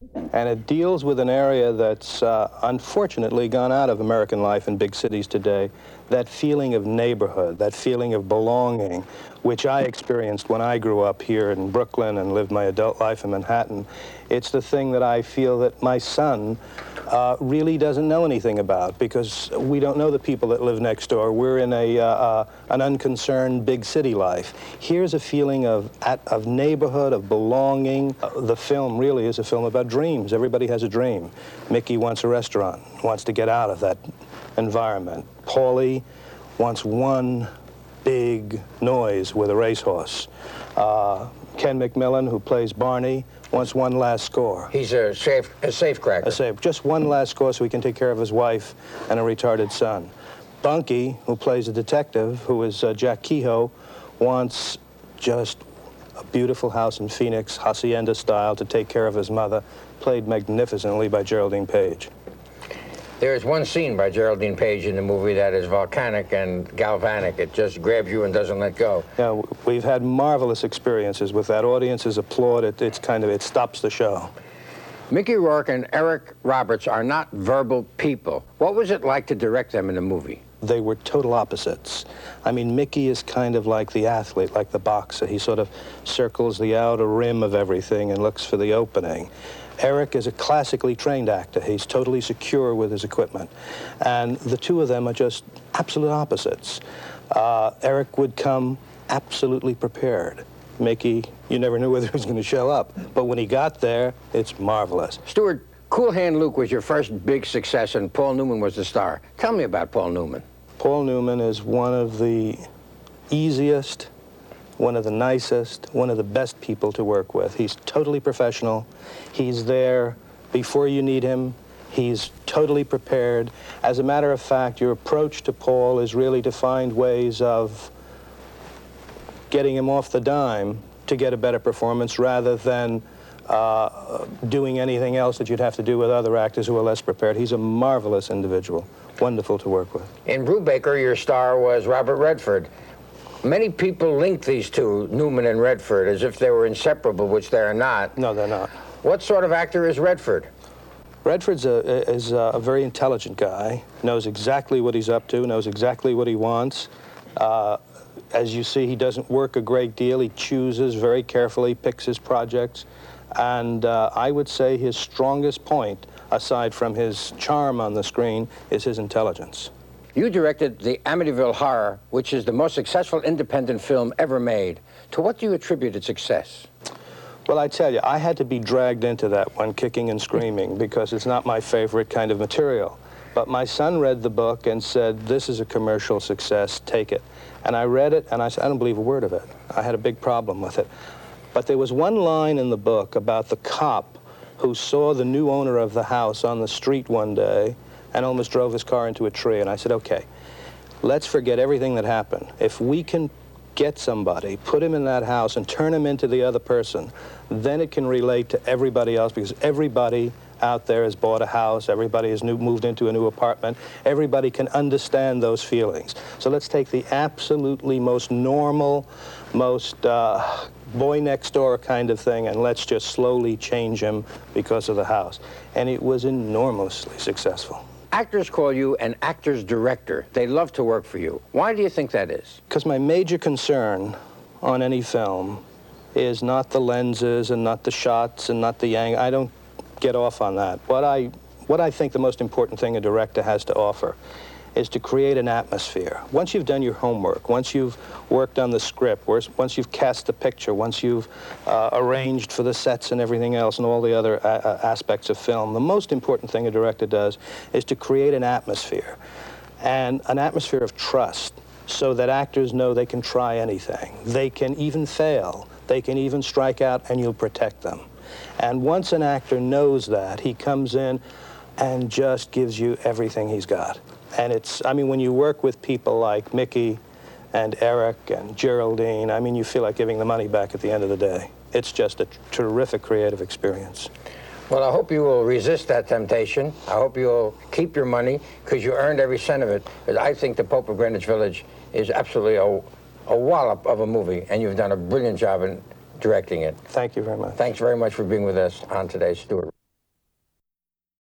And it deals with an area that's unfortunately gone out of American life in big cities today, that feeling of neighborhood, that feeling of belonging, which I experienced when I grew up here in Brooklyn and lived my adult life in Manhattan. It's the thing that I feel that my son really doesn't know anything about, because we don't know the people that live next door. We're in an unconcerned big city life. Here's a feeling of neighborhood, of belonging. The film really is a film about dreams. Everybody has a dream. Mickey wants a restaurant, wants to get out of that environment. Paulie wants one big noise with a racehorse. Ken McMillan, who plays Barney, wants one last score. He's a safecracker. Just one last score so he can take care of his wife and a retarded son. Bunky, who plays a detective, who is Jack Kehoe, wants just a beautiful house in Phoenix, hacienda style, to take care of his mother, played magnificently by Geraldine Page. There's one scene by Geraldine Page in the movie that is volcanic and galvanic. It just grabs you and doesn't let go. Yeah, we've had marvelous experiences with that. Audiences applaud it. It stops the show. Mickey Rourke and Eric Roberts are not verbal people. What was it like to direct them in the movie? They were total opposites. I mean, Mickey is kind of like the athlete, like the boxer. He sort of circles the outer rim of everything and looks for the opening. Eric is a classically trained actor. He's totally secure with his equipment. And the two of them are just absolute opposites. Eric would come absolutely prepared. Mickey, you never knew whether he was going to show up. But when he got there, it's marvelous. Stuart, Cool Hand Luke was your first big success, and Paul Newman was the star. Tell me about Paul Newman. Paul Newman is one of the easiest, one of the nicest, one of the best people to work with. He's totally professional. He's there before you need him. He's totally prepared. As a matter of fact, your approach to Paul is really to find ways of getting him off the dime to get a better performance, rather than doing anything else that you'd have to do with other actors who are less prepared. He's a marvelous individual, wonderful to work with. In Brubaker, your star was Robert Redford. Many people link these two, Newman and Redford, as if they were inseparable, which they are not. No, they're not. What sort of actor is Redford? Redford's is a very intelligent guy, knows exactly what he's up to, knows exactly what he wants. As you see, he doesn't work a great deal. He chooses very carefully, picks his projects. And I would say his strongest point, aside from his charm on the screen, is his intelligence. You directed The Amityville Horror, which is the most successful independent film ever made. To what do you attribute its success? Well, I tell you, I had to be dragged into that one, kicking and screaming, because it's not my favorite kind of material. But my son read the book and said, this is a commercial success, take it. And I read it, and I said, I don't believe a word of it. I had a big problem with it. But there was one line in the book about the cop who saw the new owner of the house on the street one day and almost drove his car into a tree. And I said, okay, let's forget everything that happened. If we can get somebody, put him in that house and turn him into the other person, then it can relate to everybody else, because everybody out there has bought a house, everybody has moved into a new apartment, everybody can understand those feelings. So let's take the absolutely most normal, most boy next door kind of thing, and let's just slowly change him because of the house. And it was enormously successful. Actors call you an actor's director. They love to work for you. Why do you think that is? Because my major concern on any film is not the lenses and not the shots and not the angle. I don't get off on that. What I think the most important thing a director has to offer is to create an atmosphere. Once you've done your homework, once you've worked on the script, once you've cast the picture, once you've arranged for the sets and everything else and all the other aspects of film, the most important thing a director does is to create an atmosphere, and an atmosphere of trust, so that actors know they can try anything. They can even fail. They can even strike out, and you'll protect them. And once an actor knows that, he comes in and just gives you everything he's got. And I mean, when you work with people like Mickey and Eric and Geraldine, I mean, you feel like giving the money back at the end of the day. It's just a terrific creative experience. Well, I hope you will resist that temptation. I hope you'll keep your money, because you earned every cent of it. But I think The Pope of Greenwich Village is absolutely a wallop of a movie, and you've done a brilliant job in directing it. Thank you very much. Thanks very much for being with us on today's Stuart.